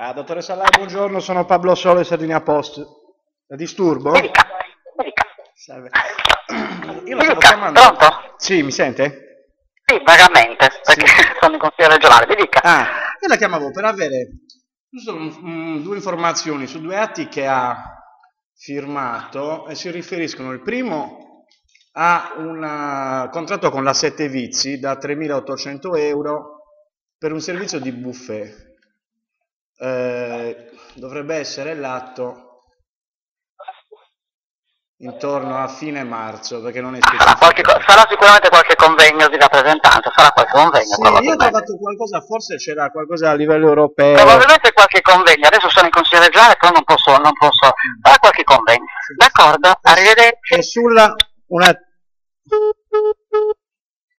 Dottoressa Lai, buongiorno, sono Pablo Sole, Sardinia Post. La disturbo? Mi dica. Salve. Io Mi la stavo dica, chiamando. pronto? Sì, mi sente? Sì, vagamente, perché Sì. sono in consiglio regionale, mi dica. Io la chiamavo per avere giusto due informazioni su due atti che ha firmato e si riferiscono. Il primo a un contratto con la Sette Vizi da 3.800 euro per un servizio di buffet. Dovrebbe essere l'atto intorno a fine marzo, perché non è specificato. Sarà sicuramente qualche convegno di rappresentanza, sarà qualche convegno Sì, io ho probabilmente. trovato qualcosa, forse c'era qualcosa a livello europeo. Probabilmente qualche convegno, adesso sono in consiglio regionale, però non posso, sarà qualche convegno. Sì. D'accordo, arrivederci. E sulla una